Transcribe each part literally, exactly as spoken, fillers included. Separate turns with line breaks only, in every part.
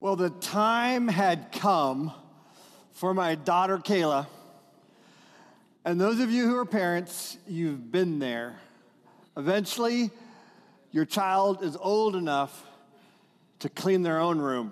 Well, the time had come for my daughter, Kayla. And those of you who are parents, you've been there. Eventually, your child is old enough to clean their own room.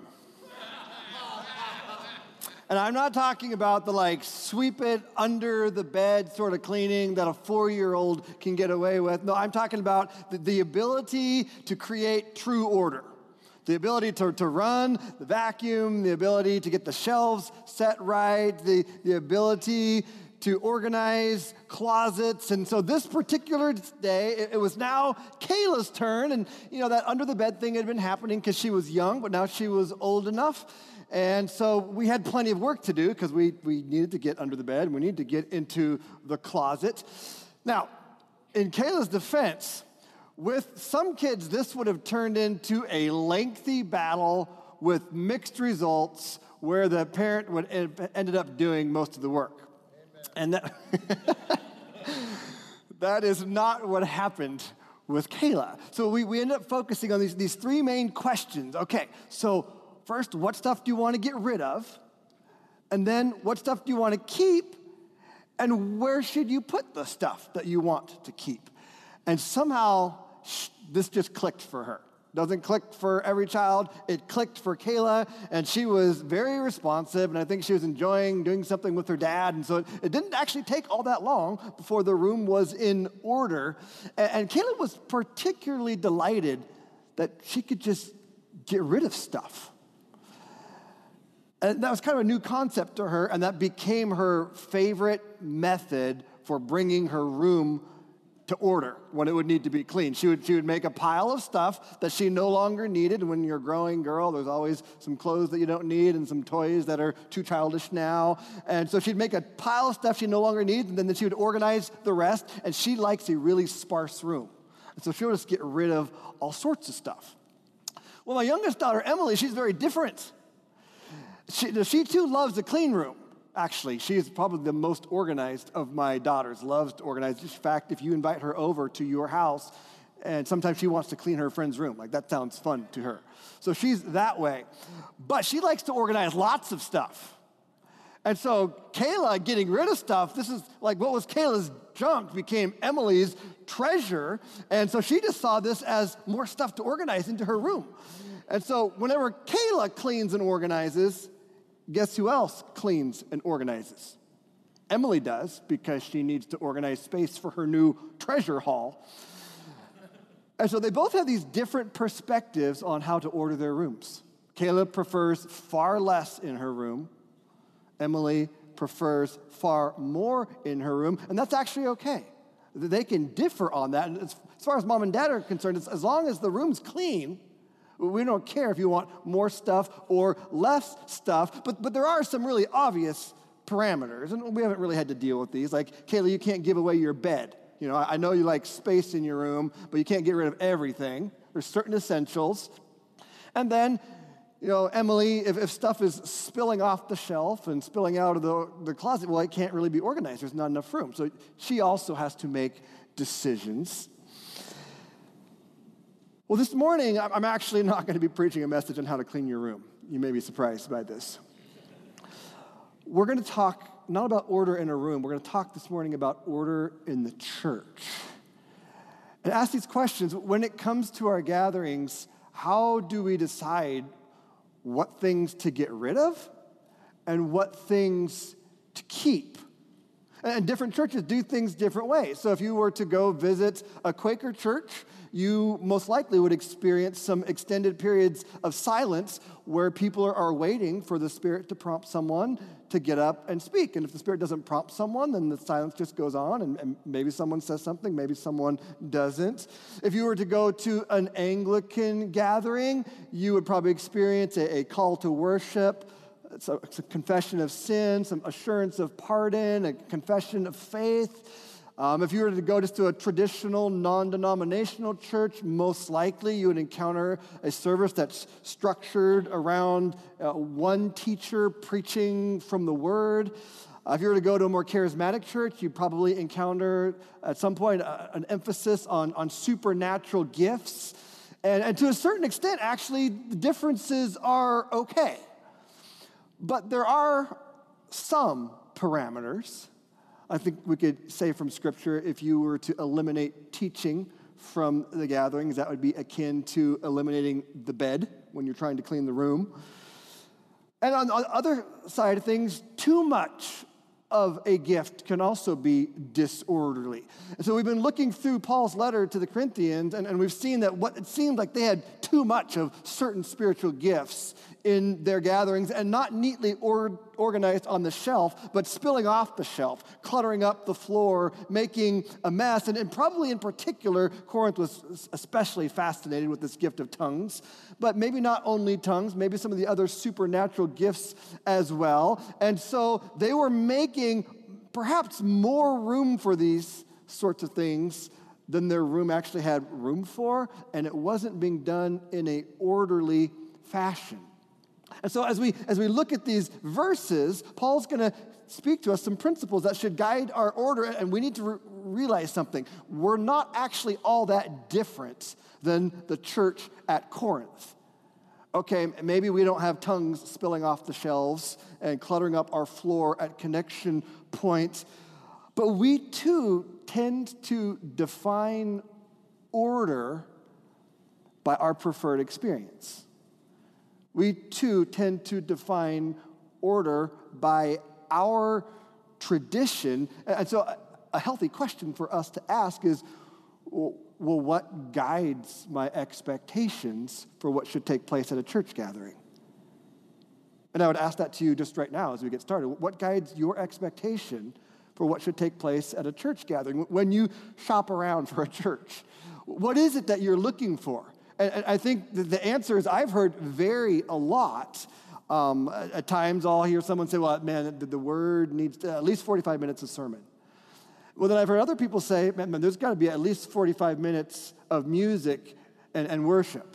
And I'm not talking about the like sweep it under the bed sort of cleaning that a four-year-old can get away with. No, I'm talking about the, the ability to create true order. The ability to, to run the vacuum, the ability to get the shelves set right, the, the ability to organize closets. And so this particular day, it, it was now Kayla's turn. And, you know, that under the bed thing had been happening because she was young, but now she was old enough. And so we had plenty of work to do because we, we needed to get under the bed. We needed to get into the closet. Now, in Kayla's defense, with some kids, this would have turned into a lengthy battle with mixed results where the parent would have ended up doing most of the work. Amen. And that, that is not what happened with Kayla. So we, we ended up focusing on these, these three main questions. Okay, so first, what stuff do you want to get rid of? And then what stuff do you want to keep? And where should you put the stuff that you want to keep? And somehow, this just clicked for her. Doesn't click for every child. It clicked for Kayla, and she was very responsive, and I think she was enjoying doing something with her dad, and so it, it didn't actually take all that long before the room was in order. And, and Kayla was particularly delighted that she could just get rid of stuff. And that was kind of a new concept to her, and that became her favorite method for bringing her room to order when it would need to be cleaned. She would, she would make a pile of stuff that she no longer needed. When you're a growing girl, there's always some clothes that you don't need and some toys that are too childish now. And so she'd make a pile of stuff she no longer needs, and then she would organize the rest, and she likes a really sparse room. And so she would just get rid of all sorts of stuff. Well, my youngest daughter, Emily, she's very different. She, she too loves a clean room. Actually, she is probably the most organized of my daughters, loves to organize. In fact, if you invite her over to your house, and sometimes she wants to clean her friend's room, like that sounds fun to her. So she's that way. But she likes to organize lots of stuff. And so Kayla getting rid of stuff, this is like what was Kayla's junk became Emily's treasure. And so she just saw this as more stuff to organize into her room. And so whenever Kayla cleans and organizes, guess who else cleans and organizes? Emily does, because she needs to organize space for her new treasure haul. And so they both have these different perspectives on how to order their rooms. Kayla prefers far less in her room. Emily prefers far more in her room, and that's actually okay. They can differ on that. And as far as mom and dad are concerned, it's as long as the room's clean, we don't care if you want more stuff or less stuff, but, but there are some really obvious parameters, and we haven't really had to deal with these. Like, Kayla, you can't give away your bed. You know, I know you like space in your room, but you can't get rid of everything. There's certain essentials. And then, you know, Emily, if, if stuff is spilling off the shelf and spilling out of the, the closet, well, it can't really be organized. There's not enough room. So she also has to make decisions. Well, this morning, I'm actually not going to be preaching a message on how to clean your room. You may be surprised by this. We're going to talk not about order in a room. We're going to talk this morning about order in the church. And ask these questions. When it comes to our gatherings, how do we decide what things to get rid of and what things to keep? And different churches do things different ways. So if you were to go visit a Quaker church, you most likely would experience some extended periods of silence where people are, are waiting for the Spirit to prompt someone to get up and speak. And if the Spirit doesn't prompt someone, then the silence just goes on, and, and maybe someone says something, maybe someone doesn't. If you were to go to an Anglican gathering, you would probably experience a, a call to worship. It's a, it's a confession of sin, some assurance of pardon, a confession of faith. Um, if you were to go just to a traditional, non-denominational church, most likely you would encounter a service that's structured around uh, one teacher preaching from the Word. Uh, if you were to go to a more charismatic church, you'd probably encounter at some point uh, an emphasis on, on supernatural gifts. And, and to a certain extent, actually, the differences are okay. But there are some parameters. I think we could say from Scripture, if you were to eliminate teaching from the gatherings, that would be akin to eliminating the bed when you're trying to clean the room. And on the other side of things, too much of a gift can also be disorderly. And so we've been looking through Paul's letter to the Corinthians, and, and we've seen that what it seemed like they had too much of certain spiritual gifts in their gatherings and not neatly or, organized on the shelf, but spilling off the shelf, cluttering up the floor, making a mess. And, and probably in particular, Corinth was especially fascinated with this gift of tongues, but maybe not only tongues, maybe some of the other supernatural gifts as well. And so they were making perhaps more room for these sorts of things than their room actually had room for, and it wasn't being done in an orderly fashion. And so as we as we look at these verses, Paul's going to speak to us some principles that should guide our order, and we need to re- realize something. We're not actually all that different than the church at Corinth. Okay, maybe we don't have tongues spilling off the shelves and cluttering up our floor at connection points, but we too tend to define order by our preferred experience. We too tend to define order by our tradition. And so a healthy question for us to ask is, well, what guides my expectations for what should take place at a church gathering? And I would ask that to you just right now as we get started. What guides your expectation for what should take place at a church gathering? When you shop around for a church, what is it that you're looking for? And I think the answer is I've heard vary a lot. Um, at times I'll hear someone say, well, man, the word needs at least forty-five minutes of sermon. Well, then I've heard other people say, man, man there's got to be at least forty-five minutes of music and, and worship.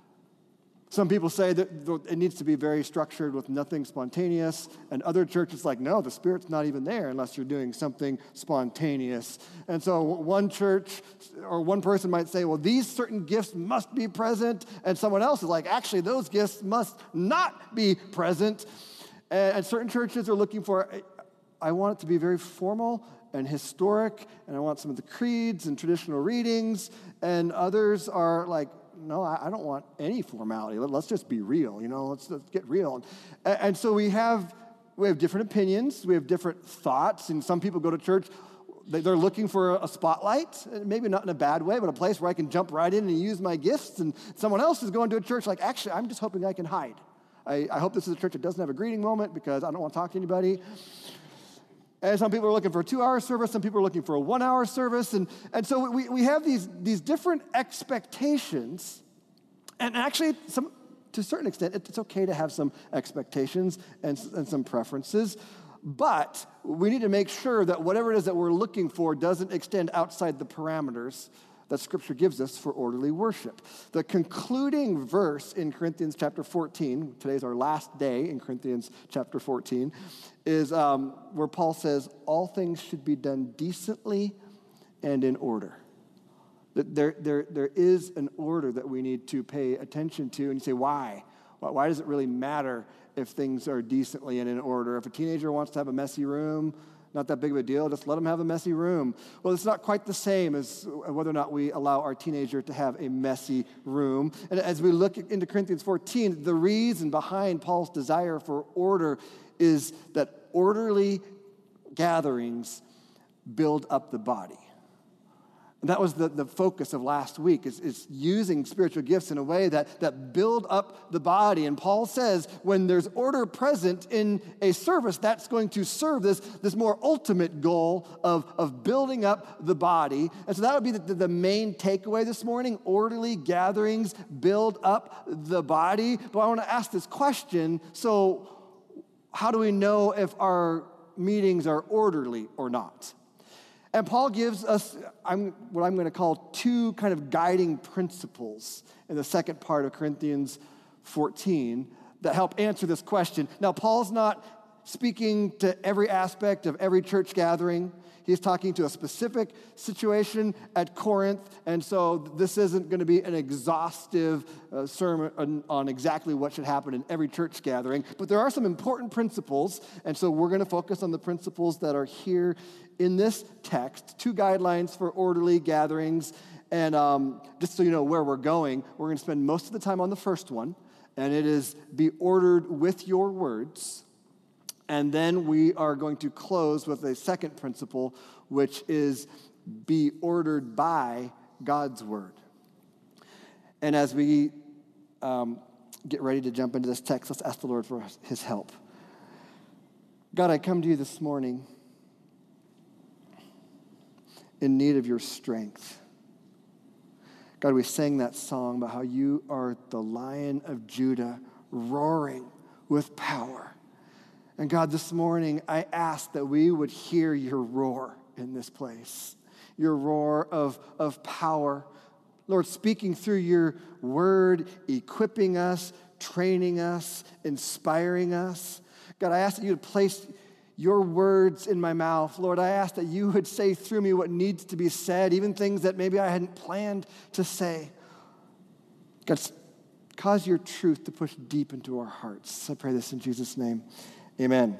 Some people say that it needs to be very structured with nothing spontaneous, and other churches like, no, the Spirit's not even there unless you're doing something spontaneous. And so one church or one person might say, well, these certain gifts must be present, and someone else is like, actually, those gifts must not be present. And certain churches are looking for, I want it to be very formal and historic, and I want some of the creeds and traditional readings, and others are like, no, I don't want any formality. Let's just be real, you know, let's, let's get real. And, and so we have we have different opinions, we have different thoughts, and some people go to church, they're looking for a spotlight, maybe not in a bad way, but a place where I can jump right in and use my gifts, and someone else is going to a church like, actually, I'm just hoping I can hide. I, I hope this is a church that doesn't have a greeting moment because I don't want to talk to anybody. And some people are looking for a two-hour service. Some people are looking for a one-hour service. And, and so we, we have these, these different expectations. And actually, some, to a certain extent, it's okay to have some expectations and, and some preferences. But we need to make sure that whatever it is that we're looking for doesn't extend outside the parameters that Scripture gives us for orderly worship. The concluding verse in Corinthians chapter fourteen, today's our last day in Corinthians chapter fourteen, is um, where Paul says, all things should be done decently and in order. That there, there, there is an order that we need to pay attention to. And you say, why? Why does it really matter if things are decently and in order? If a teenager wants to have a messy room, not that big of a deal, just let them have a messy room. Well, it's not quite the same as whether or not we allow our teenager to have a messy room. And as we look into Corinthians fourteen, the reason behind Paul's desire for order is that orderly gatherings build up the body. And that was the, the focus of last week, is, is using spiritual gifts in a way that, that build up the body. And Paul says when there's order present in a service, that's going to serve this, this more ultimate goal of, of building up the body. And so that would be the, the main takeaway this morning. Orderly gatherings build up the body. But I want to ask this question. So how do we know if our meetings are orderly or not? And Paul gives us I'm, what I'm going to call two kind of guiding principles in the second part of Corinthians fourteen that help answer this question. Now, Paul's not speaking to every aspect of every church gathering. He's talking to a specific situation at Corinth, and so this isn't going to be an exhaustive uh, sermon on, on exactly what should happen in every church gathering, but there are some important principles, and so we're going to focus on the principles that are here in this text, two guidelines for orderly gatherings, and um, just so you know where we're going, we're going to spend most of the time on the first one, and it is be ordered with your words. And then we are going to close with a second principle, which is be ordered by God's word. And as we um, get ready to jump into this text, let's ask the Lord for his help. God, I come to you this morning in need of your strength. God, we sang that song about how you are the Lion of Judah, roaring with power. And God, this morning, I ask that we would hear your roar in this place, your roar of, of power. Lord, speaking through your word, equipping us, training us, inspiring us. God, I ask that you would place your words in my mouth. Lord, I ask that you would say through me what needs to be said, even things that maybe I hadn't planned to say. God, cause your truth to push deep into our hearts. I pray this in Jesus' name. Amen.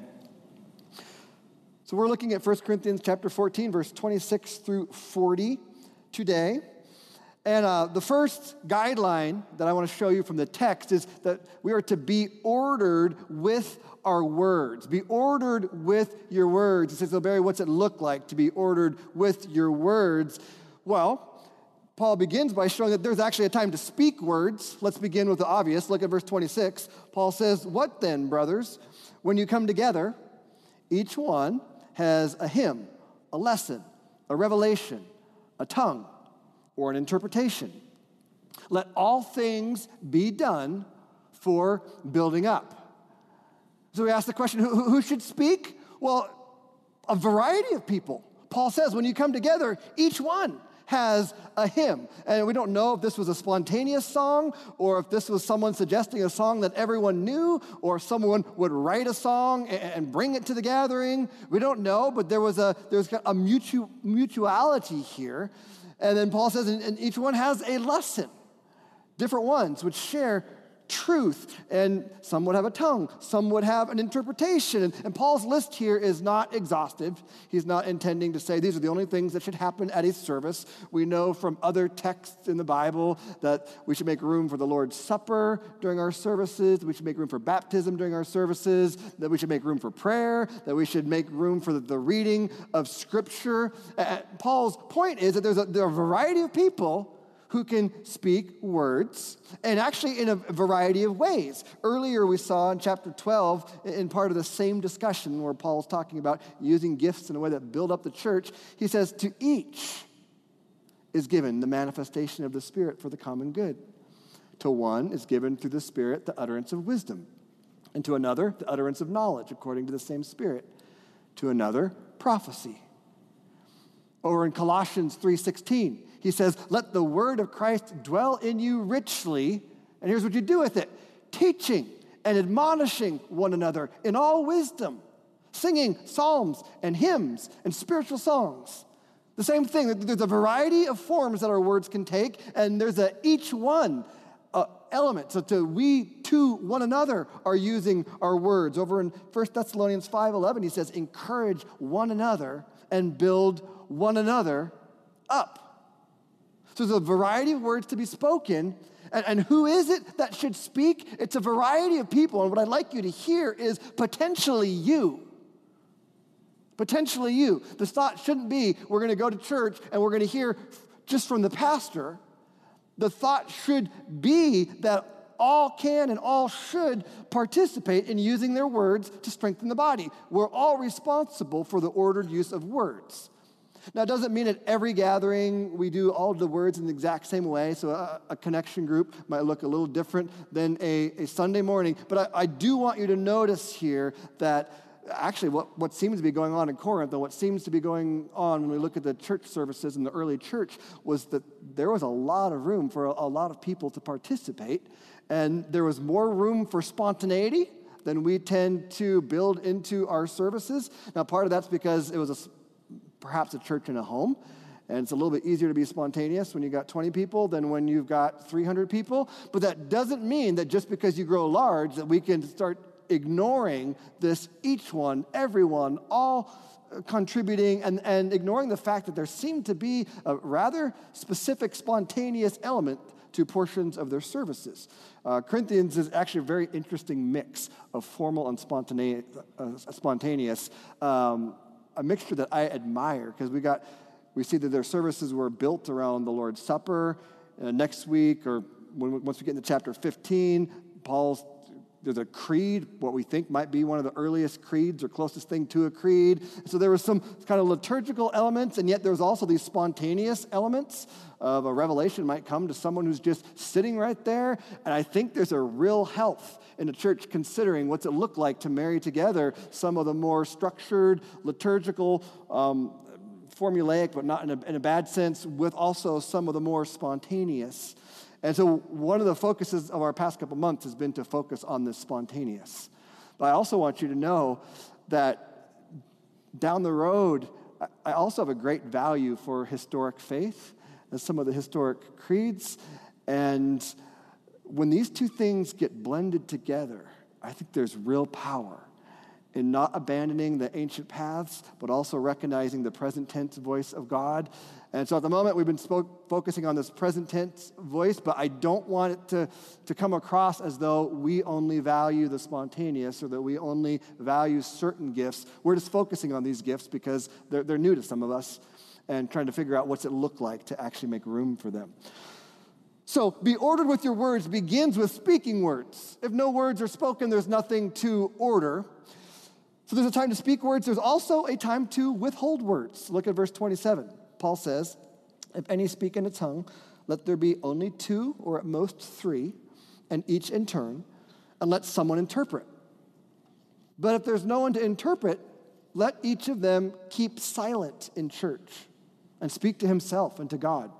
So we're looking at First Corinthians chapter fourteen, verse twenty-six through forty today. And uh, the first guideline that I want to show you from the text is that we are to be ordered with our words. Be ordered with your words. It says, so Barry, what's it look like to be ordered with your words? Well, Paul begins by showing that there's actually a time to speak words. Let's begin with the obvious. Look at verse twenty-six. Paul says, what then, brothers? When you come together, each one has a hymn, a lesson, a revelation, a tongue, or an interpretation. Let all things be done for building up. So we ask the question, who, who should speak? Well, a variety of people. Paul says when you come together, each one has a hymn. And we don't know if this was a spontaneous song or if this was someone suggesting a song that everyone knew or if someone would write a song and bring it to the gathering. We don't know, but there was a there's a mutu, mutuality here. And then Paul says, and each one has a lesson. Different ones would share truth, and some would have a tongue, some would have an interpretation. And, and Paul's list here is not exhaustive. He's not intending to say these are the only things that should happen at a service. We know from other texts in the Bible that we should make room for the Lord's Supper during our services, that we should make room for baptism during our services, that we should make room for prayer, that we should make room for the, the reading of Scripture. Uh, Paul's point is that there's a, there are a variety of people who can speak words, and actually in a variety of ways. Earlier we saw in chapter twelve, in part of the same discussion where Paul's talking about using gifts in a way that build up the church, he says, to each is given the manifestation of the Spirit for the common good. To one is given through the Spirit the utterance of wisdom, and to another the utterance of knowledge according to the same Spirit, to another prophecy. Over in Colossians three sixteen, he says, let the word of Christ dwell in you richly, and here's what you do with it, teaching and admonishing one another in all wisdom, singing psalms and hymns and spiritual songs. The same thing, there's a variety of forms that our words can take, and there's a each one uh, element. So to we to one another are using our words. Over in First Thessalonians five eleven, he says, encourage one another and build one another up. So there's a variety of words to be spoken, and, and who is it that should speak? It's a variety of people, and what I'd like you to hear is potentially you. Potentially you. The thought shouldn't be, we're going to go to church and we're going to hear just from the pastor. The thought should be that all can and all should participate in using their words to strengthen the body. We're all responsible for the ordered use of words. Now, it doesn't mean at every gathering we do all the words in the exact same way, so a, a connection group might look a little different than a, a Sunday morning, but I, I do want you to notice here that actually what, what seems to be going on in Corinth and what seems to be going on when we look at the church services in the early church was that there was a lot of room for a, a lot of people to participate, and there was more room for spontaneity than we tend to build into our services. Now, part of that's because it was a, perhaps a church in a home, and it's a little bit easier to be spontaneous when you got twenty people than when you've got three hundred people. But that doesn't mean that just because you grow large that we can start ignoring this each one, everyone, all contributing, and, and ignoring the fact that there seemed to be a rather specific spontaneous element to portions of their services. Uh, Corinthians is actually a very interesting mix of formal and spontaneous, uh, spontaneous um, a mixture that I admire, because we got we see that their services were built around the Lord's Supper. Uh, next week, or when, once we get into chapter fifteen, Paul's there's a creed, what we think might be one of the earliest creeds or closest thing to a creed. So there was some kind of liturgical elements, and yet there's also these spontaneous elements of a revelation might come to someone who's just sitting right there. And I think there's a real health in a church considering what's it look like to marry together some of the more structured, liturgical, um, formulaic, but not in a, in a bad sense, with also some of the more spontaneous. And so one of the focuses of our past couple months has been to focus on this spontaneous. But I also want you to know that down the road, I also have a great value for historic faith and some of the historic creeds. And when these two things get blended together, I think there's real power in not abandoning the ancient paths, but also recognizing the present tense voice of God. And so at the moment, we've been spoke, focusing on this present tense voice, but I don't want it to, to come across as though we only value the spontaneous or that we only value certain gifts. We're just focusing on these gifts because they're, they're new to some of us and trying to figure out what's it look like to actually make room for them. So, be ordered with your words begins with speaking words. If no words are spoken, there's nothing to order. So there's a time to speak words. There's also a time to withhold words. Look at verse twenty-seven. Paul says, if any speak in a tongue, let there be only two or at most three, and each in turn, and let someone interpret. But if there's no one to interpret, let each of them keep silent in church and speak to himself and to God.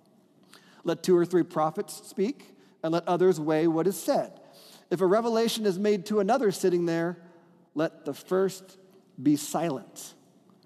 Let two or three prophets speak, and let others weigh what is said. If a revelation is made to another sitting there, let the first be silent.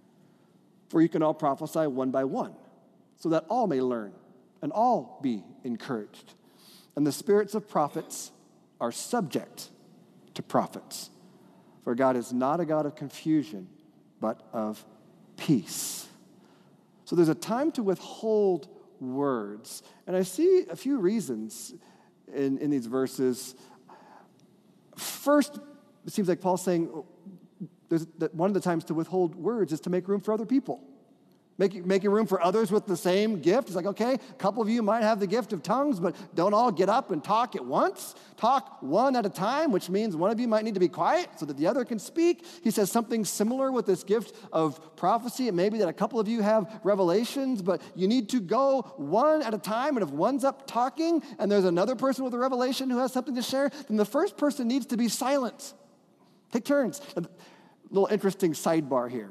For you can all prophesy one by one, so that all may learn and all be encouraged. And the spirits of prophets are subject to prophets. For God is not a God of confusion, but of peace. So there's a time to withhold words. And I see a few reasons in, in these verses. First, it seems like Paul's saying there's, that one of the times to withhold words is to make room for other people. Making, making room for others with the same gift. It's like, okay, a couple of you might have the gift of tongues, but don't all get up and talk at once. Talk one at a time, which means one of you might need to be quiet so that the other can speak. He says something similar with this gift of prophecy. It may be that a couple of you have revelations, but you need to go one at a time. And if one's up talking and there's another person with a revelation who has something to share, then the first person needs to be silent. Take turns. A little interesting sidebar here.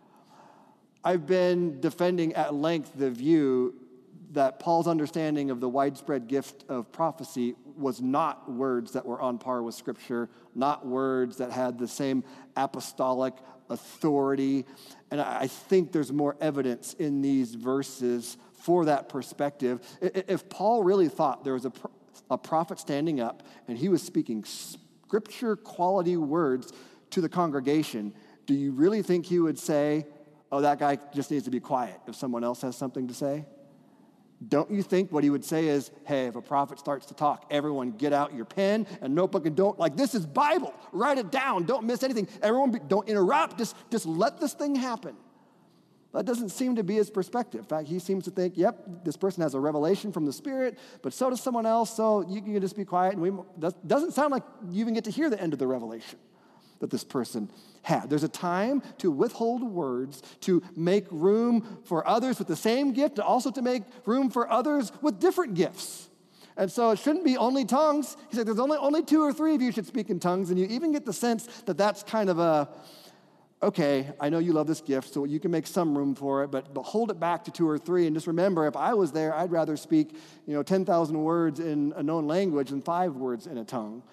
I've been defending at length the view that Paul's understanding of the widespread gift of prophecy was not words that were on par with Scripture, not words that had the same apostolic authority. And I think there's more evidence in these verses for that perspective. If Paul really thought there was a, a prophet standing up and he was speaking Scripture quality words to the congregation, do you really think he would say, oh, that guy just needs to be quiet if someone else has something to say? Don't you think what he would say is, hey, if a prophet starts to talk, everyone get out your pen and notebook and don't, like, this is Bible. Write it down. Don't miss anything. Everyone be, don't interrupt. Just, just let this thing happen. That doesn't seem to be his perspective. In fact, he seems to think, yep, this person has a revelation from the Spirit, but so does someone else, so you can just be quiet. And we, that doesn't sound like you even get to hear the end of the revelation that this person had. There's a time to withhold words, to make room for others with the same gift, and also to make room for others with different gifts. And so it shouldn't be only tongues. He said there's only, only two or three of you should speak in tongues, and you even get the sense that that's kind of a, okay, I know you love this gift, so you can make some room for it, but, but hold it back to two or three, and just remember, if I was there, I'd rather speak, you know, ten thousand words in a known language than five words in a tongue.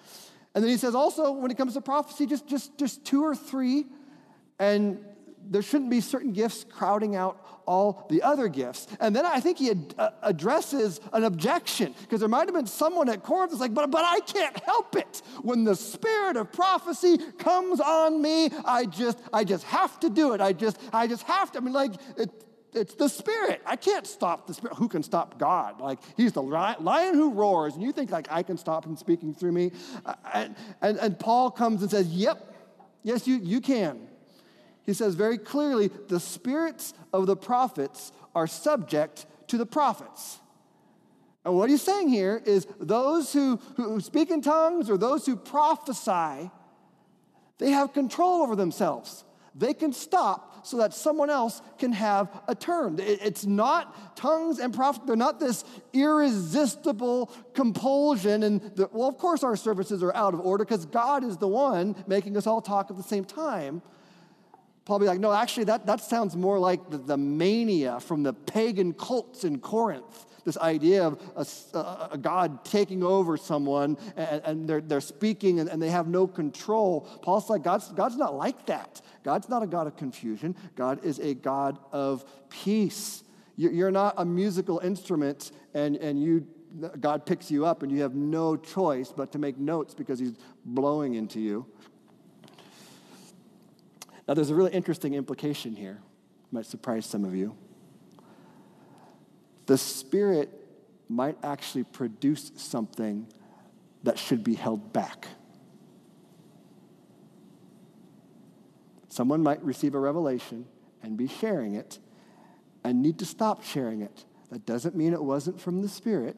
And then he says also, when it comes to prophecy, just, just, just two or three, and there shouldn't be certain gifts crowding out all the other gifts. And then I think he ad- uh, addresses an objection, because there might have been someone at Corinth that's like, but, but I can't help it. When the spirit of prophecy comes on me, I just, I just have to do it. I just, I just have to. I mean, like, it, it's the Spirit. I can't stop the Spirit. Who can stop God? Like, he's the lion who roars, and you think, like, I can stop him speaking through me? Uh, and, and, and Paul comes and says, yep, yes, you, you can. He says very clearly, the spirits of the prophets are subject to the prophets. And what he's saying here is those who, who speak in tongues or those who prophesy, they have control over themselves. They can stop so that someone else can have a turn. It's not tongues and prophecy. They're not this irresistible compulsion. And the, well, of course our services are out of order because God is the one making us all talk at the same time. Paul be like, no, actually that, that sounds more like the, the mania from the pagan cults in Corinth. This idea of a, a, a God taking over someone and, and they're, they're speaking and, and they have no control. Paul's like, God's, God's not like that. God's not a God of confusion. God is a God of peace. You're not a musical instrument and, and you God picks you up and you have no choice but to make notes because he's blowing into you. Now, there's a really interesting implication here. It might surprise some of you. The Spirit might actually produce something that should be held back. Someone might receive a revelation and be sharing it and need to stop sharing it. That doesn't mean it wasn't from the Spirit.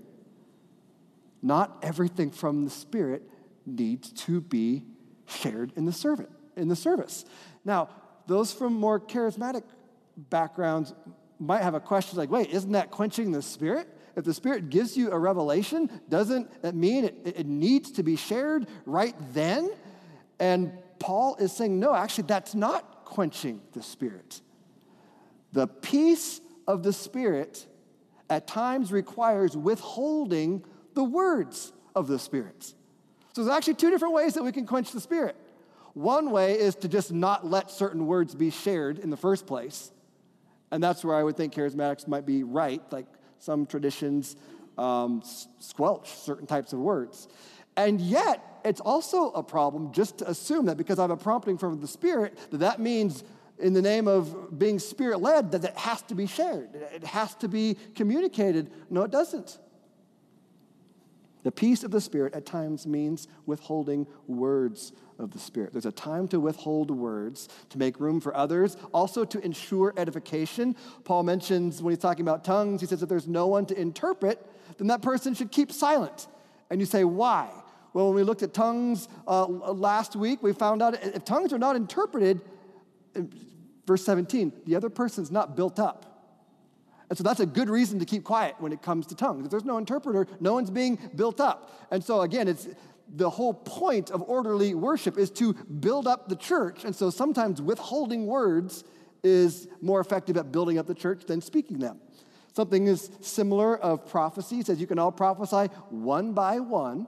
Not everything from the Spirit needs to be shared in the service. In the service. Now, those from more charismatic backgrounds might have a question like, wait, isn't that quenching the Spirit? If the Spirit gives you a revelation, doesn't that mean it, it needs to be shared right then? And Paul is saying, no, actually, that's not quenching the Spirit. The peace of the Spirit at times requires withholding the words of the Spirit. So there's actually two different ways that we can quench the Spirit. One way is to just not let certain words be shared in the first place. And that's where I would think charismatics might be right. Like some traditions um, squelch certain types of words. And yet, it's also a problem just to assume that because I have a prompting from the Spirit, that that means in the name of being Spirit-led, that it has to be shared. It has to be communicated. No, it doesn't. The peace of the Spirit at times means withholding words of the Spirit. There's a time to withhold words, to make room for others, also to ensure edification. Paul mentions when he's talking about tongues, he says if there's no one to interpret, then that person should keep silent. And you say, why? Well, when we looked at tongues uh, last week, we found out if tongues are not interpreted, verse seventeen, the other person's not built up. And so that's a good reason to keep quiet when it comes to tongues. If there's no interpreter, no one's being built up. And so again, it's the whole point of orderly worship is to build up the church. And so sometimes withholding words is more effective at building up the church than speaking them. Something is similar of prophecy. It says you can all prophesy one by one.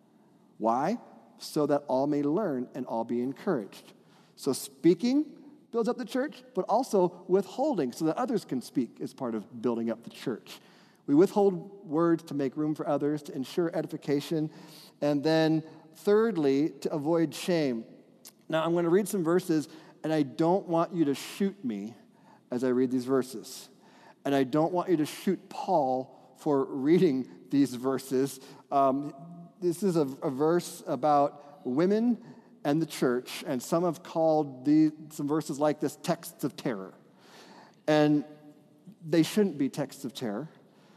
Why? So that all may learn and all be encouraged. So speaking builds up the church, but also withholding so that others can speak is part of building up the church. We withhold words to make room for others, to ensure edification, and then thirdly, to avoid shame. Now, I'm going to read some verses, and I don't want you to shoot me as I read these verses. And I don't want you to shoot Paul for reading these verses. Um, this is a, a verse about women and the church, and some have called the, some verses like this texts of terror. And they shouldn't be texts of terror.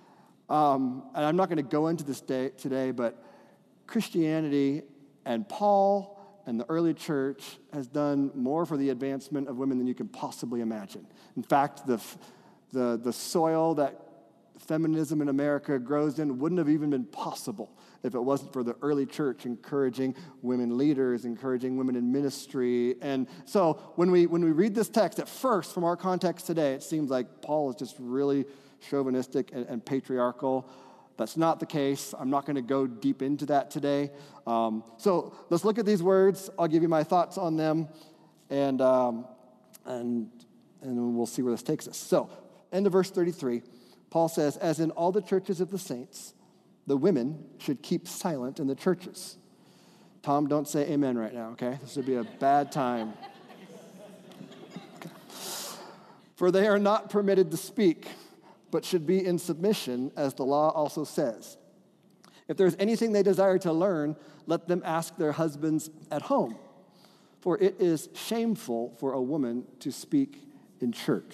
Um, and I'm not going to go into this day, today, but Christianity and Paul and the early church has done more for the advancement of women than you can possibly imagine. In fact, the, the, the soil that feminism in America grows in wouldn't have even been possible if it wasn't for the early church encouraging women leaders, encouraging women in ministry. And so when we when we read this text, at first, from our context today, it seems like Paul is just really chauvinistic and, and patriarchal. That's not the case. I'm not going to go deep into that today. Um, so let's look at these words. I'll give you my thoughts on them, and um, and and we'll see where this takes us. So, end of verse thirty-three, Paul says, "As in all the churches of the saints, the women should keep silent in the churches." Tom, don't say amen right now, okay? This would be a bad time. Okay. "For they are not permitted to speak, but should be in submission, as the law also says. If there's anything they desire to learn, let them ask their husbands at home. For it is shameful for a woman to speak in church."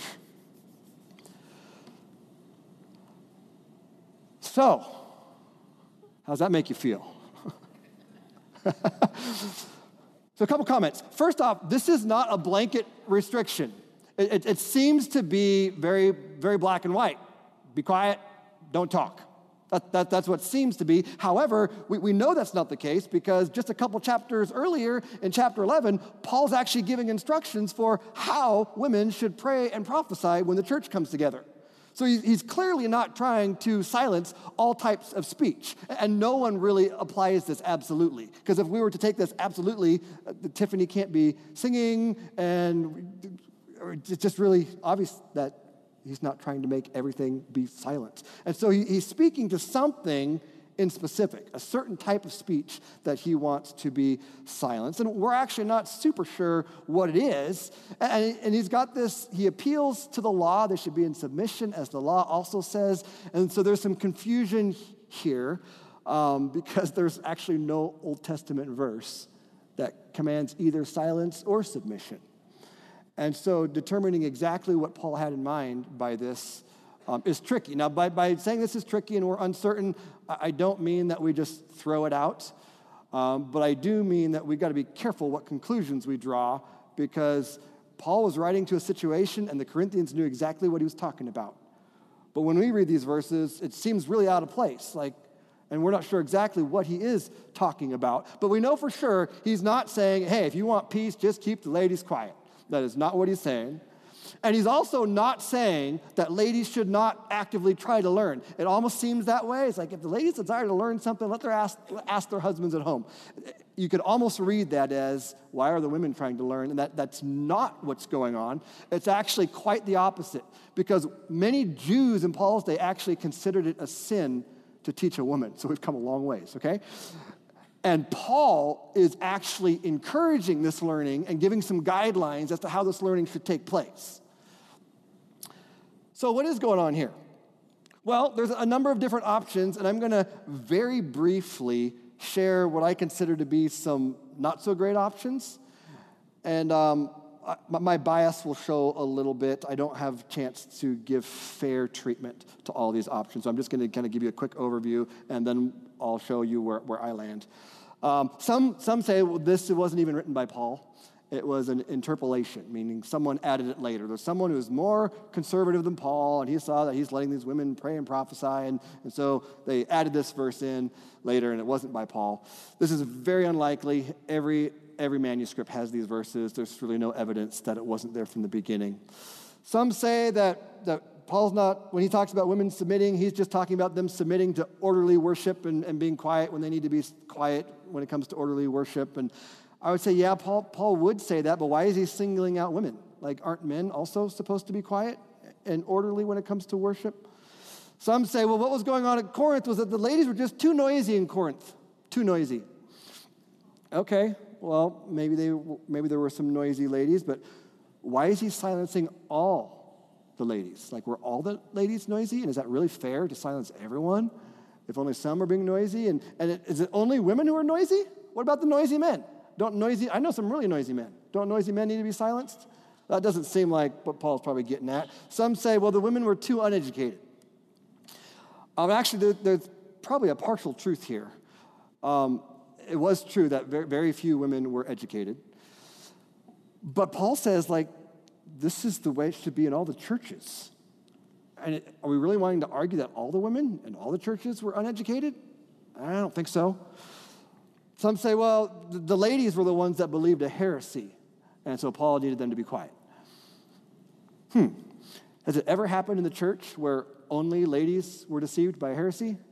So, how does that make you feel? So a couple comments. First off, this is not a blanket restriction. It, it, it seems to be very, very black and white. Be quiet, don't talk. That, that, that's what it seems to be. However, we, we know that's not the case because just a couple chapters earlier in chapter eleven, Paul's actually giving instructions for how women should pray and prophesy when the church comes together. So he, he's clearly not trying to silence all types of speech. And no one really applies this absolutely. Because if we were to take this absolutely, uh, Tiffany can't be singing, and it's just really obvious that he's not trying to make everything be silent. And so he, he's speaking to something in specific, a certain type of speech that he wants to be silenced. And we're actually not super sure what it is. And, and he's got this, he appeals to the law. They should be in submission, as the law also says. And so there's some confusion here um, because there's actually no Old Testament verse that commands either silence or submission. And so determining exactly what Paul had in mind by this um, is tricky. Now, by, by saying this is tricky and we're uncertain, I, I don't mean that we just throw it out, um, but I do mean that we've got to be careful what conclusions we draw, because Paul was writing to a situation and the Corinthians knew exactly what he was talking about. But when we read these verses, it seems really out of place, like, and we're not sure exactly what he is talking about. But we know for sure he's not saying, hey, if you want peace, just keep the ladies quiet. That is not what he's saying. And he's also not saying that ladies should not actively try to learn. It almost seems that way. It's like if the ladies desire to learn something, let them ask, ask their husbands at home. You could almost read that as, why are the women trying to learn? And that, that's not what's going on. It's actually quite the opposite, because many Jews in Paul's day actually considered it a sin to teach a woman. So we've come a long ways, okay? And Paul is actually encouraging this learning and giving some guidelines as to how this learning should take place. So what is going on here? Well, there's a number of different options, and I'm going to very briefly share what I consider to be some not so great options. And um, I, my bias will show a little bit. I don't have a chance to give fair treatment to all these options. So I'm just going to kind of give you a quick overview, and then I'll show you where, where I land. Um, some, some say, well, this wasn't even written by Paul. It was an interpolation, meaning someone added it later. There's someone who's more conservative than Paul, and he saw that he's letting these women pray and prophesy, and, and so they added this verse in later, and it wasn't by Paul. This is very unlikely. Every, every manuscript has these verses. There's really no evidence that it wasn't there from the beginning. Some say that, that Paul's not, when he talks about women submitting, he's just talking about them submitting to orderly worship and, and being quiet when they need to be quiet when it comes to orderly worship. And I would say, yeah, Paul, Paul would say that, but why is he singling out women? Like, aren't men also supposed to be quiet and orderly when it comes to worship? Some say, well, what was going on at Corinth was that the ladies were just too noisy in Corinth, too noisy. Okay, well, maybe they maybe there were some noisy ladies, but why is he silencing all the ladies? Like, were all the ladies noisy? And is that really fair to silence everyone if only some are being noisy? And, and it, is it only women who are noisy? What about the noisy men? Don't noisy, I know some really noisy men. Don't noisy men need to be silenced? That doesn't seem like what Paul's probably getting at. Some say, well, the women were too uneducated. Um, actually, there, there's probably a partial truth here. Um, it was true that very, very few women were educated. But Paul says, like, this is the way it should be in all the churches. And it, are we really wanting to argue that all the women in all the churches were uneducated? I don't think so. Some say, well, the ladies were the ones that believed a heresy, and so Paul needed them to be quiet. Hmm. Has it ever happened in the church where only ladies were deceived by heresy?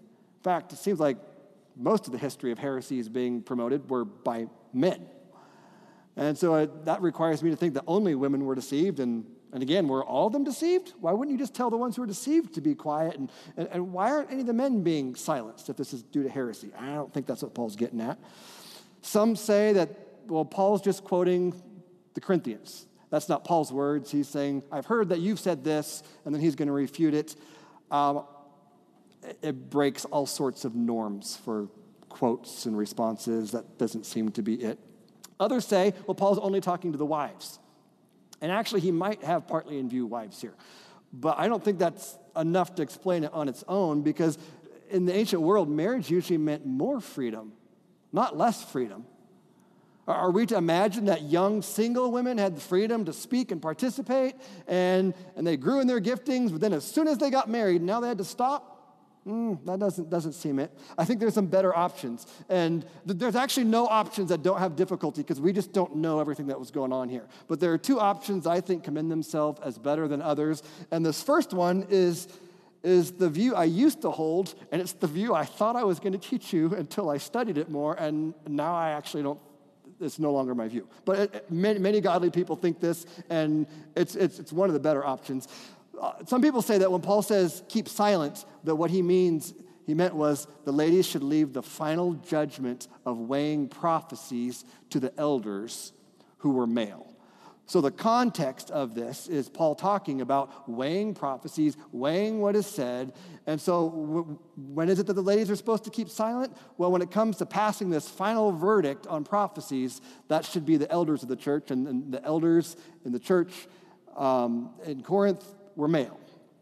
fact, it seems like most of the history of heresies being promoted were by men. And so uh, that requires me to think that only women were deceived. And, and again, were all of them deceived? Why wouldn't you just tell the ones who were deceived to be quiet? And, and, and why aren't any of the men being silenced if this is due to heresy? I don't think that's what Paul's getting at. Some say that, well, Paul's just quoting the Corinthians. That's not Paul's words. He's saying, I've heard that you've said this, and then he's going to refute it. Um, it, it breaks all sorts of norms for quotes and responses. That doesn't seem to be it. Others say, well, Paul's only talking to the wives. And actually, he might have partly in view wives here. But I don't think that's enough to explain it on its own, because in the ancient world, marriage usually meant more freedom, not less freedom. Are we to imagine that young single women had the freedom to speak and participate, and, and they grew in their giftings, but then as soon as they got married, now they had to stop? Mm, that doesn't, doesn't seem it. I think there's some better options. And th- there's actually no options that don't have difficulty, because we just don't know everything that was going on here. But there are two options I think commend themselves as better than others. And this first one is, is the view I used to hold, and it's the view I thought I was going to teach you until I studied it more, and now I actually don't. It's no longer my view. But it, it, many, many godly people think this, and it's, it's, it's one of the better options. Uh, some people say that when Paul says keep silent, that what he means, he meant was the ladies should leave the final judgment of weighing prophecies to the elders who were male. So the context of this is Paul talking about weighing prophecies, weighing what is said. And so w- when is it that the ladies are supposed to keep silent? Well, when it comes to passing this final verdict on prophecies, that should be the elders of the church. And, and the elders in the church um, in Corinth were male.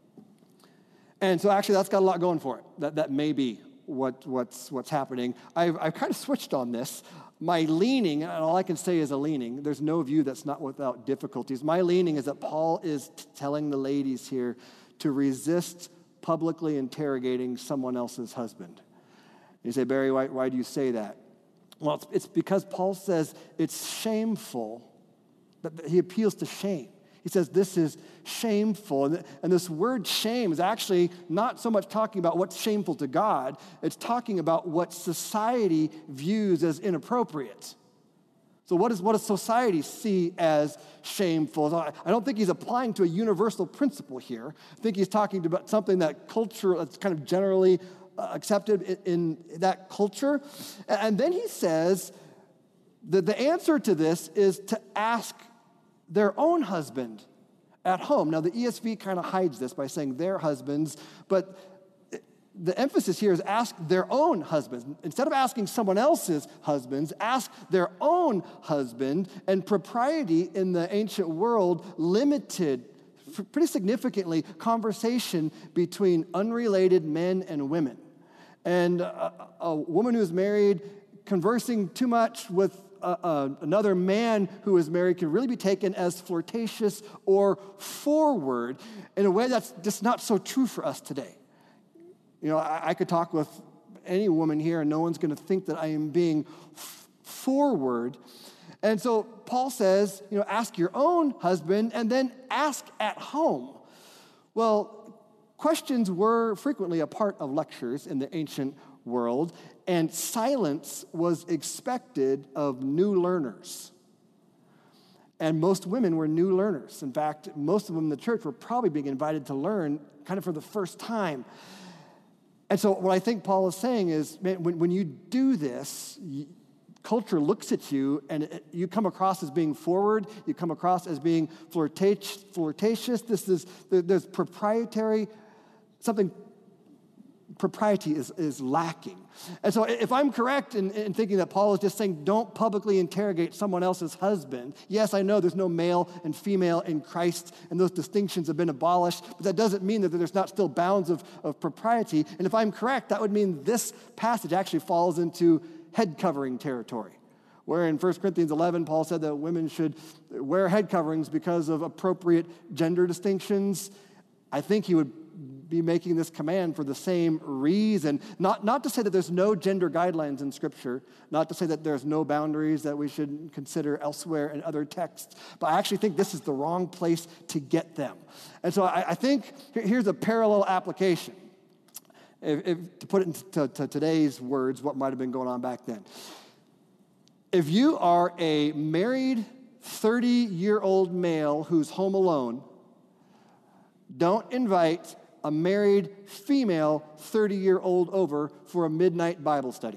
And so actually that's got a lot going for it. That, that may be what, what's, what's happening. I've, I've kind of switched on this. My leaning, and all I can say is a leaning, there's no view that's not without difficulties. My leaning is that Paul is t- telling the ladies here to resist publicly interrogating someone else's husband. You say, Barry, why, why do you say that? Well, it's, it's because Paul says it's shameful, that he appeals to shame. He says this is shameful. And this word shame is actually not so much talking about what's shameful to God. It's talking about what society views as inappropriate. So what, is, what does society see as shameful? I don't think he's applying to a universal principle here. I think he's talking about something that culture, that's kind of generally uh, accepted in, in that culture. And then he says that the answer to this is to ask their own husband at home. Now, the E S V kind of hides this by saying their husbands, but the emphasis here is ask their own husbands. Instead of asking someone else's husbands, ask their own husband. And propriety in the ancient world limited pretty significantly conversation between unrelated men and women. And a, a woman who's married conversing too much with Uh, uh, another man who is married can really be taken as flirtatious or forward in a way that's just not so true for us today. You know, I, I could talk with any woman here and no one's going to think that I am being f- forward. And so Paul says, you know, ask your own husband and then ask at home. Well, questions were frequently a part of lectures in the ancient world, and silence was expected of new learners. And most women were new learners. In fact, most of them in the church were probably being invited to learn kind of for the first time. And so what I think Paul is saying is, man, when, when you do this, you, culture looks at you and it, you come across as being forward, you come across as being flirtatious. flirtatious. This is, there, there's proprietary, something propriety is, is lacking. And so if I'm correct in, in thinking that Paul is just saying don't publicly interrogate someone else's husband, yes, I know there's no male and female in Christ, and those distinctions have been abolished, but that doesn't mean that there's not still bounds of, of propriety. And if I'm correct, that would mean this passage actually falls into head covering territory, where in First Corinthians eleven, Paul said that women should wear head coverings because of appropriate gender distinctions. I think he would be making this command for the same reason. Not, not to say that there's no gender guidelines in Scripture, not to say that there's no boundaries that we should consider elsewhere in other texts, but I actually think this is the wrong place to get them. And so I, I think here's a parallel application. If, if, to put it into to today's words, what might have been going on back then. If you are a married thirty-year-old male who's home alone, don't invite a married female thirty-year-old over for a midnight Bible study.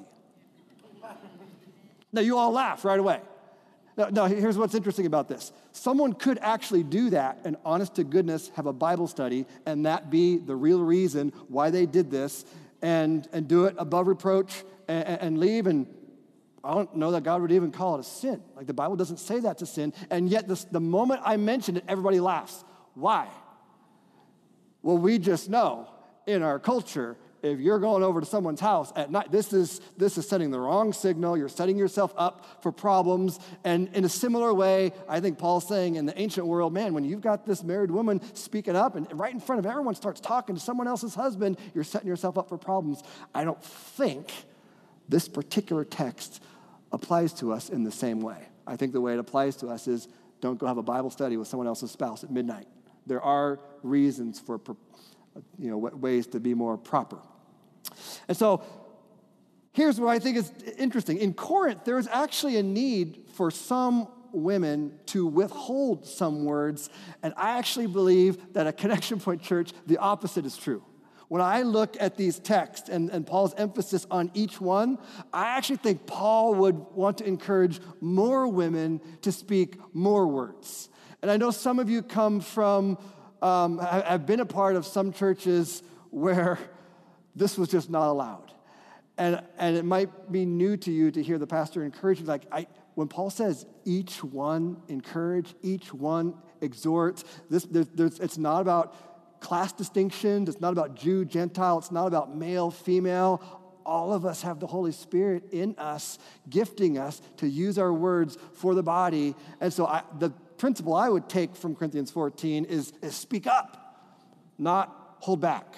Now, you all laugh right away. Now, now, here's what's interesting about this. Someone could actually do that and honest to goodness have a Bible study and that be the real reason why they did this and, and do it above reproach and, and leave. And I don't know that God would even call it a sin. Like the Bible doesn't say that's a sin. And yet this, the moment I mention it, everybody laughs. Why? Well, we just know in our culture, if you're going over to someone's house at night, this is this is sending the wrong signal. You're setting yourself up for problems. And in a similar way, I think Paul's saying in the ancient world, man, when you've got this married woman speaking up and right in front of everyone starts talking to someone else's husband, you're setting yourself up for problems. I don't think this particular text applies to us in the same way. I think the way it applies to us is don't go have a Bible study with someone else's spouse at midnight. There are reasons for, you know, ways to be more proper. And so here's what I think is interesting. In Corinth, there is actually a need for some women to withhold some words, and I actually believe that at Connection Point Church, the opposite is true. When I look at these texts and, and Paul's emphasis on each one, I actually think Paul would want to encourage more women to speak more words. And I know some of you come from, um, have been a part of some churches where this was just not allowed. And, and it might be new to you to hear the pastor encourage you. Like, I, when Paul says each one encourage, each one exhort, this, there's, there's, it's not about class distinctions. It's not about Jew, Gentile. It's not about male, female. All of us have the Holy Spirit in us, gifting us to use our words for the body. And so I, the principle I would take from Corinthians fourteen is, is speak up, not hold back.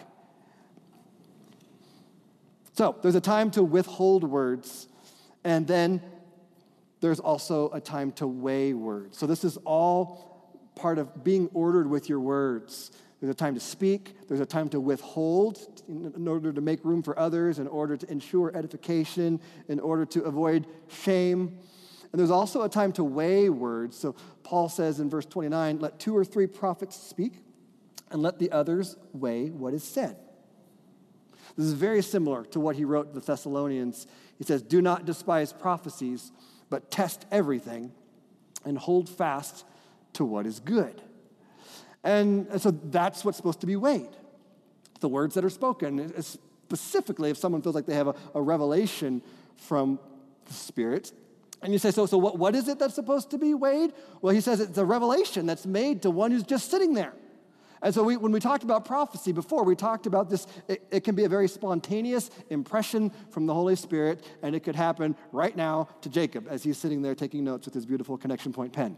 So there's a time to withhold words, and then there's also a time to weigh words. So this is all part of being ordered with your words. There's a time to speak. There's a time to withhold in order to make room for others, in order to ensure edification, in order to avoid shame. And there's also a time to weigh words. So Paul says in verse twenty-nine, let two or three prophets speak, and let the others weigh what is said. This is very similar to what he wrote to the Thessalonians. He says, do not despise prophecies, but test everything and hold fast to what is good. And, and so that's what's supposed to be weighed. The words that are spoken, specifically if someone feels like they have a, a revelation from the Spirit. And you say, so, so what, what is it that's supposed to be weighed? Well, he says it's a revelation that's made to one who's just sitting there. And so we, when we talked about prophecy before, we talked about this, it, it can be a very spontaneous impression from the Holy Spirit, and it could happen right now to Jacob as he's sitting there taking notes with his beautiful Connection Point pen.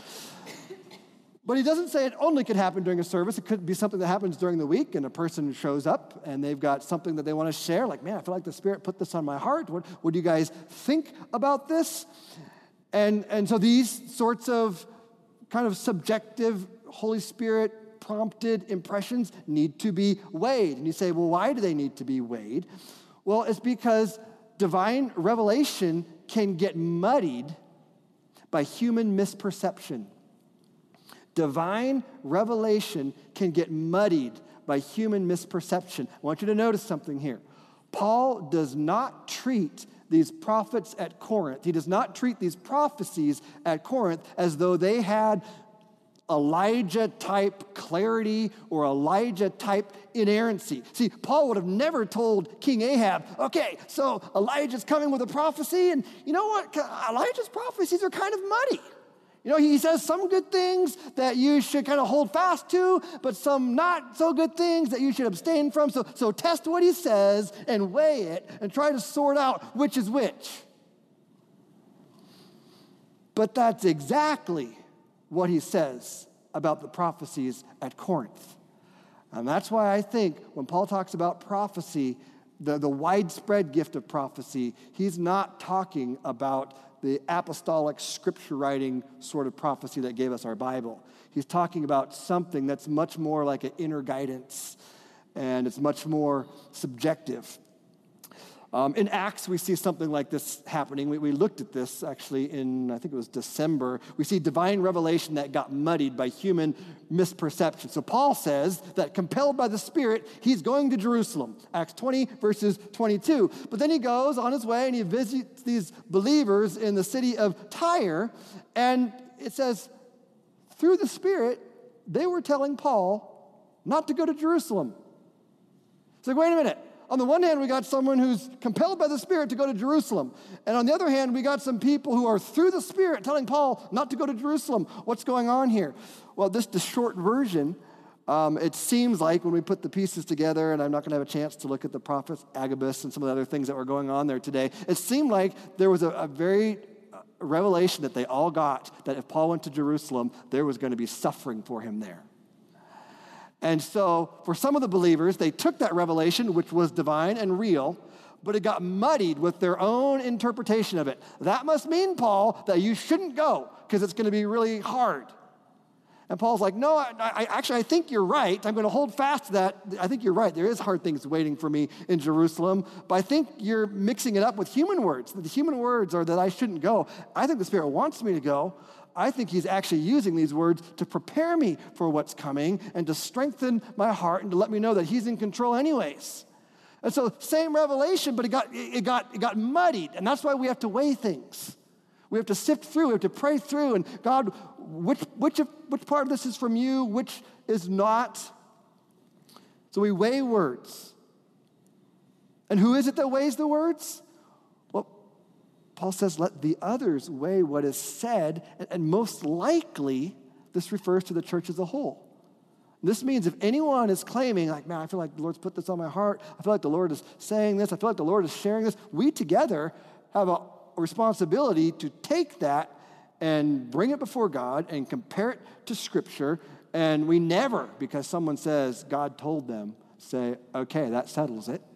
But he doesn't say it only could happen during a service. It could be something that happens during the week, and a person shows up, and they've got something that they want to share, like, man, I feel like the Spirit put this on my heart. What, what do you guys think about this? And, and so these sorts of kind of subjective Holy Spirit prompted impressions need to be weighed. And you say, well, why do they need to be weighed? Well, it's because divine revelation can get muddied by human misperception. Divine revelation can get muddied by human misperception. I want you to notice something here. Paul does not treat these prophets at Corinth, he does not treat these prophecies at Corinth as though they had Elijah-type clarity or Elijah-type inerrancy. See, Paul would have never told King Ahab, okay, so Elijah's coming with a prophecy, and you know what? Elijah's prophecies are kind of muddy. You know, he says some good things that you should kind of hold fast to, but some not so good things that you should abstain from. So, so test what he says and weigh it and try to sort out which is which. But that's exactly what he says about the prophecies at Corinth. And that's why I think when Paul talks about prophecy, the, the widespread gift of prophecy, he's not talking about the apostolic scripture writing sort of prophecy that gave us our Bible. He's talking about something that's much more like an inner guidance and it's much more subjective. Um, in Acts, we see something like this happening. We, we looked at this actually in, I think it was December. We see divine revelation that got muddied by human misperception. So Paul says that compelled by the Spirit, he's going to Jerusalem. Acts twenty, verses twenty-two. But then he goes on his way and he visits these believers in the city of Tyre. And it says, through the Spirit, they were telling Paul not to go to Jerusalem. It's like, wait a minute. On the one hand, we got someone who's compelled by the Spirit to go to Jerusalem. And on the other hand, we got some people who are through the Spirit telling Paul not to go to Jerusalem. What's going on here? Well, this the short version. Um, it seems like when we put the pieces together, and I'm not going to have a chance to look at the prophets, Agabus, and some of the other things that were going on there today, it seemed like there was a, a very uh, revelation that they all got that if Paul went to Jerusalem, there was going to be suffering for him there. And so for some of the believers, they took that revelation, which was divine and real, but it got muddied with their own interpretation of it. That must mean, Paul, that you shouldn't go because it's going to be really hard. And Paul's like, no, I, I, actually, I think you're right. I'm going to hold fast to that. I think you're right. There is hard things waiting for me in Jerusalem, but I think you're mixing it up with human words. The human words are that I shouldn't go. I think the Spirit wants me to go. I think he's actually using these words to prepare me for what's coming and to strengthen my heart and to let me know that he's in control anyways. And so same revelation, but it got it got it got muddied, and that's why we have to weigh things. We have to sift through, we have to pray through, and God, which which of, which part of this is from you, which is not? So we weigh words. And who is it that weighs the words? Paul says, let the others weigh what is said, and, and most likely, this refers to the church as a whole. This means if anyone is claiming, like, man, I feel like the Lord's put this on my heart, I feel like the Lord is saying this, I feel like the Lord is sharing this, we together have a responsibility to take that and bring it before God and compare it to Scripture, and we never, because someone says God told them, say, okay, that settles it.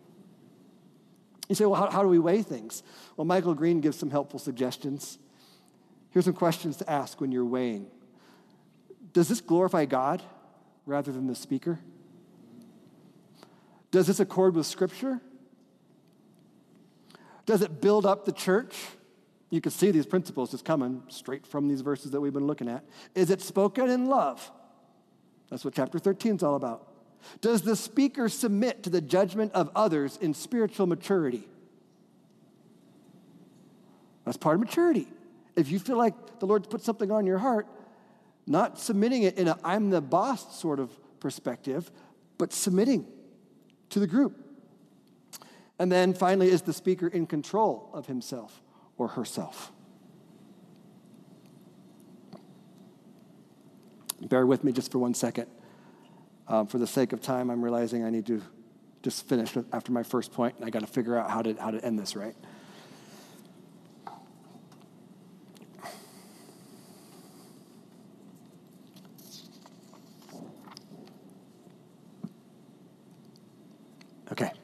You say, well, how, how do we weigh things? Well, Michael Green gives some helpful suggestions. Here's some questions to ask when you're weighing. Does this glorify God rather than the speaker? Does this accord with Scripture? Does it build up the church? You can see these principles just coming straight from these verses that we've been looking at. Is it spoken in love? That's what chapter thirteen is all about. Does the speaker submit to the judgment of others in spiritual maturity? That's part of maturity. If you feel like the Lord's put something on your heart, not submitting it in a I'm the boss sort of perspective, but submitting to the group. And then finally, is the speaker in control of himself or herself? Bear with me just for one second. Um, for the sake of time, I'm realizing I need to just finish after my first point, and I got to figure out how to how to end this right. Okay.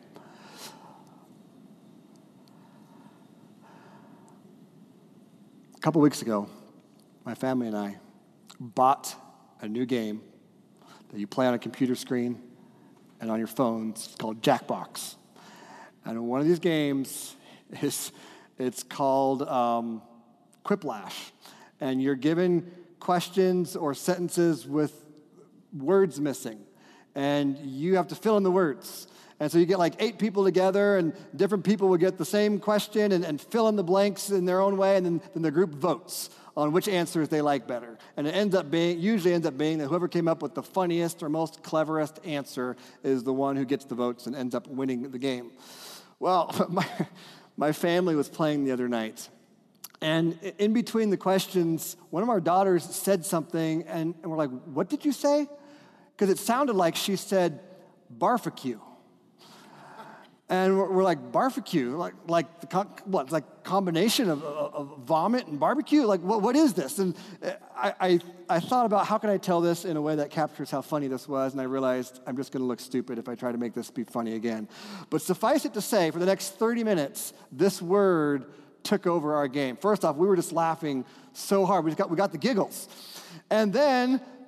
A couple weeks ago, my family and I bought a new game that you play on a computer screen and on your phones. It's called Jackbox. And one of these games is, it's called um, Quiplash. And you're given questions or sentences with words missing. And you have to fill in the words. And so you get like eight people together, and different people will get the same question and, and fill in the blanks in their own way, and then, then the group votes on which answers they like better. And it ends up being, usually ends up being that whoever came up with the funniest or most cleverest answer is the one who gets the votes and ends up winning the game. Well, my, my family was playing the other night. And in between the questions, one of our daughters said something, and, and we're like, what did you say? Because it sounded like she said, barbecue. And we're, we're like, barbecue? Like, like the con- what? Like combination of, of, of vomit and barbecue? Like, what, what is this? And I, I, I thought about how can I tell this in a way that captures how funny this was, and I realized I'm just going to look stupid if I try to make this be funny again. But suffice it to say, for the next thirty minutes, this word took over our game. First off, we were just laughing so hard. We, just got, we got the giggles. And then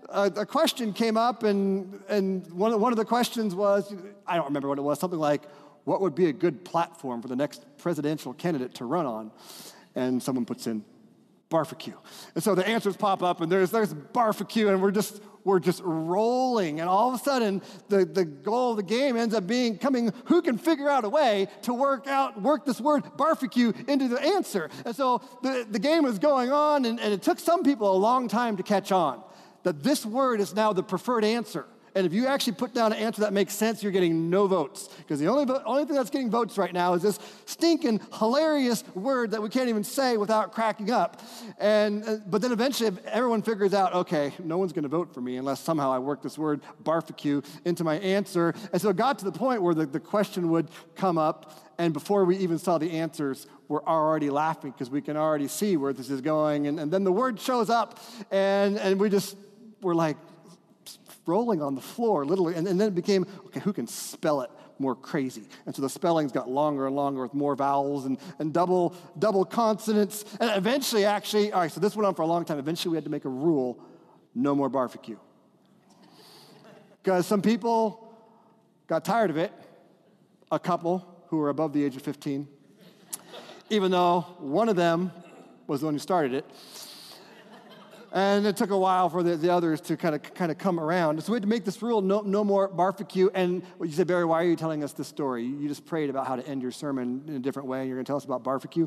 a, a question came up, and, and one, of, one of the questions was, I don't remember what it was, something like, what would be a good platform for the next presidential candidate to run on? And someone puts in barbecue. And so the answers pop up, and there's there's barbecue, and we're just we're just rolling. And all of a sudden, the, the goal of the game ends up being coming, who can figure out a way to work out, work this word barbecue into the answer. And so the, the game is going on, and, and it took some people a long time to catch on that this word is now the preferred answer. And if you actually put down an answer that makes sense, you're getting no votes. Because the only, vo- only thing that's getting votes right now is this stinking, hilarious word that we can't even say without cracking up. And uh, But then eventually everyone figures out, okay, no one's going to vote for me unless somehow I work this word barbecue into my answer. And so it got to the point where the, the question would come up, and before we even saw the answers, we're already laughing because we can already see where this is going. And, and then the word shows up, and, and we just, we're like, rolling on the floor, literally, and, and then it became, okay, who can spell it more crazy? And so the spellings got longer and longer with more vowels and, and double double consonants, and eventually, actually, all right, so this went on for a long time. Eventually, we had to make a rule, no more barbecue. Because some people got tired of it, a couple who were above the age of fifteen, even though one of them was the one who started it. And it took a while for the, the others to kind of kind of come around. So we had to make this rule, no, no more barbecue. And you said, Barry, why are you telling us this story? You just prayed about how to end your sermon in a different way, and you're going to tell us about barbecue?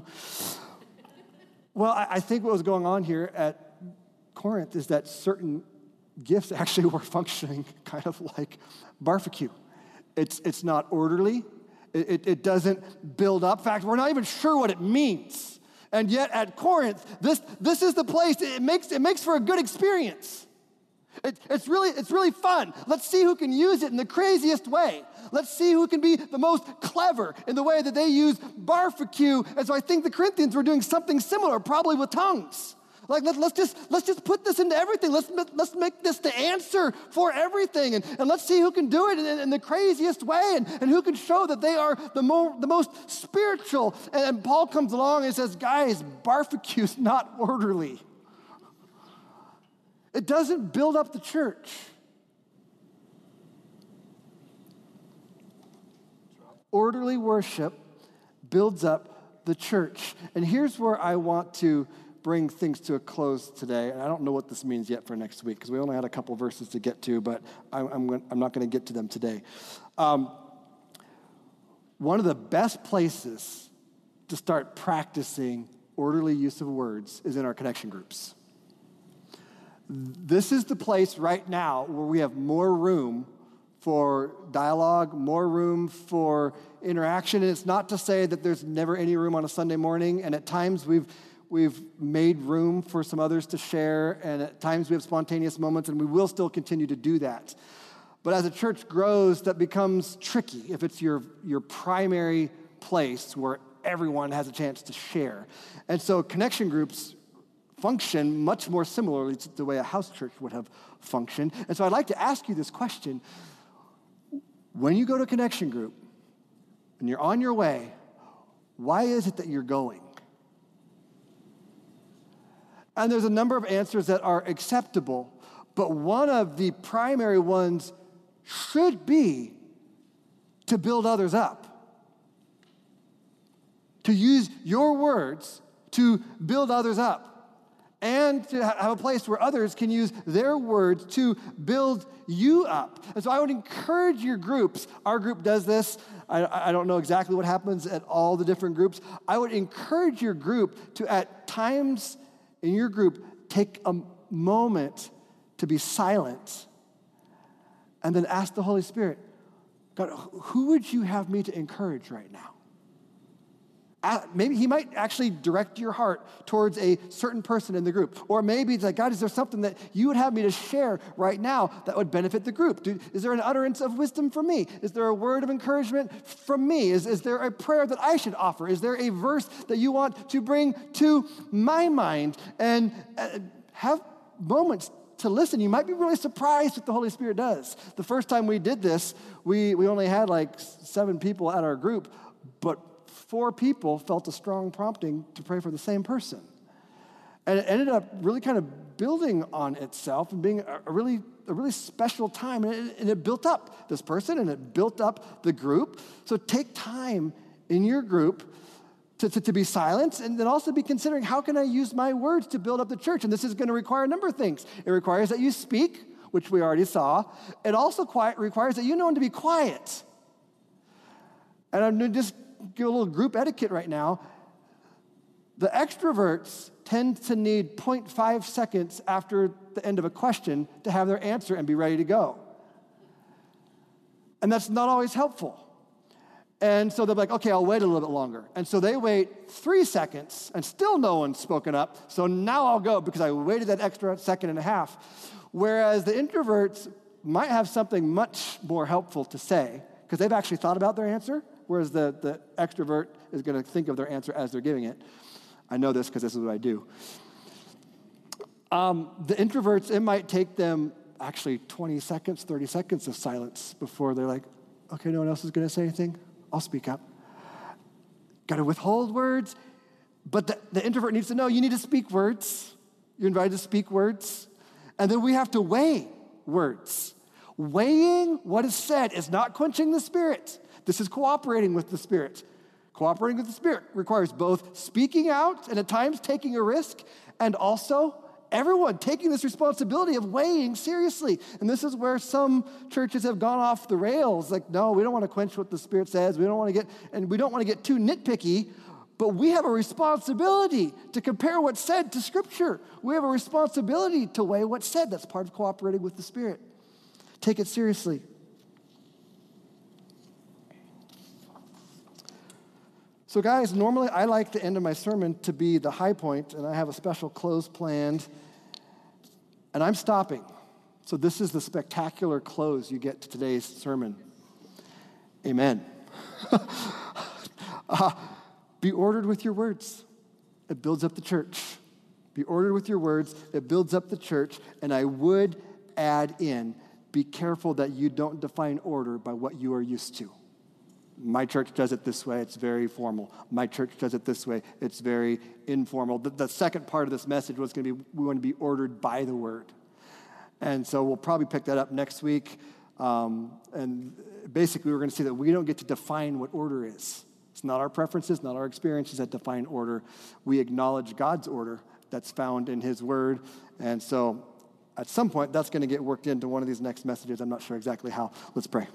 Well, I, I think what was going on here at Corinth is that certain gifts actually were functioning kind of like barbecue. It's, it's not orderly. It, it, it doesn't build up. In fact, we're not even sure what it means. And yet at Corinth, this, this is the place, it makes, it makes for a good experience. It, it's, really, it's really fun. Let's see who can use it in the craziest way. Let's see who can be the most clever in the way that they use barbecue. And so I think the Corinthians were doing something similar, probably with tongues. Like, let, let's just let's just put this into everything. Let's, let's make this the answer for everything. And, and let's see who can do it in, in the craziest way, and, and who can show that they are the, more, the most spiritual. And, and Paul comes along and says, guys, barbecue's not orderly. It doesn't build up the church. Orderly worship builds up the church. And here's where I want to bring things to a close today. And I don't know what this means yet for next week, because we only had a couple verses to get to, but I'm, I'm, I'm not going to get to them today. Um, one of the best places to start practicing orderly use of words is in our connection groups. This is the place right now where we have more room for dialogue, more room for interaction. And it's not to say that there's never any room on a Sunday morning, and at times we've We've made room for some others to share, and at times we have spontaneous moments, and we will still continue to do that. But as a church grows, that becomes tricky if it's your, your primary place where everyone has a chance to share. And so connection groups function much more similarly to the way a house church would have functioned. And so I'd like to ask you this question. When you go to a connection group and you're on your way, why is it that you're going? And there's a number of answers that are acceptable, but one of the primary ones should be to build others up. To use your words to build others up, and to have a place where others can use their words to build you up. And so I would encourage your groups. Our group does this. I, I don't know exactly what happens at all the different groups. I would encourage your group to, at times in your group, take a moment to be silent and then ask the Holy Spirit, God, who would you have me to encourage right now? Maybe he might actually direct your heart towards a certain person in the group. Or maybe it's like, God, is there something that you would have me to share right now that would benefit the group? Do, is there an utterance of wisdom from me? Is there a word of encouragement from me? Is, is there a prayer that I should offer? Is there a verse that you want to bring to my mind? And uh, have moments to listen. You might be really surprised what the Holy Spirit does. The first time we did this, we, we only had like seven people at our group, but four people felt a strong prompting to pray for the same person. And it ended up really kind of building on itself and being a, a really a really special time. And it, and it built up this person, and it built up the group. So take time in your group to, to, to be silent, and then also be considering, how can I use my words to build up the church? And this is going to require a number of things. It requires that you speak, which we already saw. It also quiet, requires that you know when to be quiet. And I'm going to just give a little group etiquette right now. The extroverts tend to need zero point five seconds after the end of a question to have their answer and be ready to go. And that's not always helpful. And so they're like, okay, I'll wait a little bit longer. And so they wait three seconds, and still no one's spoken up, so now I'll go because I waited that extra second and a half. Whereas the introverts might have something much more helpful to say because they've actually thought about their answer, whereas the, the extrovert is going to think of their answer as they're giving it. I know this because this is what I do. Um, the introverts, it might take them actually twenty seconds, thirty seconds of silence before they're like, okay, no one else is going to say anything? I'll speak up. Got to withhold words, but the, the introvert needs to know you need to speak words. You're invited to speak words. And then we have to weigh words. Weighing what is said is not quenching the Spirit. This is cooperating with the Spirit. Cooperating with the Spirit requires both speaking out and at times taking a risk, and also everyone taking this responsibility of weighing seriously. And this is where some churches have gone off the rails. Like, no, we don't want to quench what the Spirit says. We don't want to get, and we don't want to get too nitpicky, but we have a responsibility to compare what's said to Scripture. We have a responsibility to weigh what's said. That's part of cooperating with the Spirit. Take it seriously. So guys, normally I like the end of my sermon to be the high point, and I have a special close planned, and I'm stopping. So this is the spectacular close you get to today's sermon. Amen. uh, be ordered with your words. It builds up the church. Be ordered with your words. It builds up the church, and I would add in, be careful that you don't define order by what you are used to. My church does it this way, it's very formal. My church does it this way, it's very informal. The, the second part of this message was going to be, we want to be ordered by the word. And so we'll probably pick that up next week. Um, and basically we're going to see that we don't get to define what order is. It's not our preferences, not our experiences that define order. We acknowledge God's order that's found in his word. And so at some point, that's going to get worked into one of these next messages. I'm not sure exactly how. Let's pray.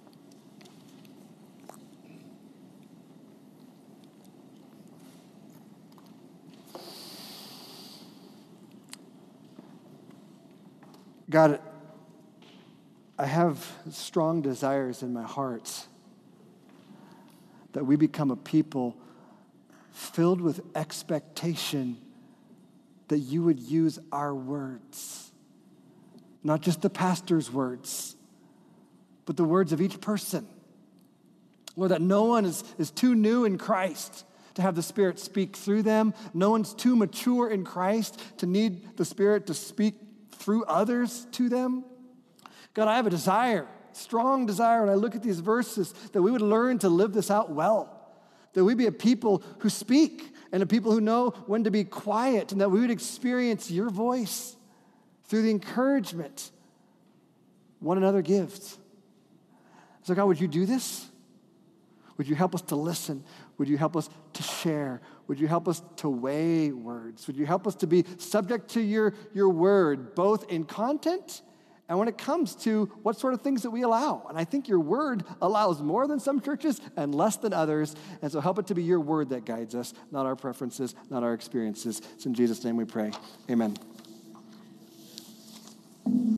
God, I have strong desires in my heart that we become a people filled with expectation that you would use our words, not just the pastor's words, but the words of each person. Lord, that no one is, is too new in Christ to have the Spirit speak through them. No one's too mature in Christ to need the Spirit to speak through others to them. God, I have a desire, strong desire, when I look at these verses, that we would learn to live this out well, that we be a people who speak and a people who know when to be quiet, and that we would experience your voice through the encouragement one another gives. So God, would you do this? Would you help us to listen? Would you help us to share? Would you help us to weigh words? Would you help us to be subject to your, your word, both in content and when it comes to what sort of things that we allow? And I think your word allows more than some churches and less than others. And so help it to be your word that guides us, not our preferences, not our experiences. It's in Jesus' name we pray. Amen.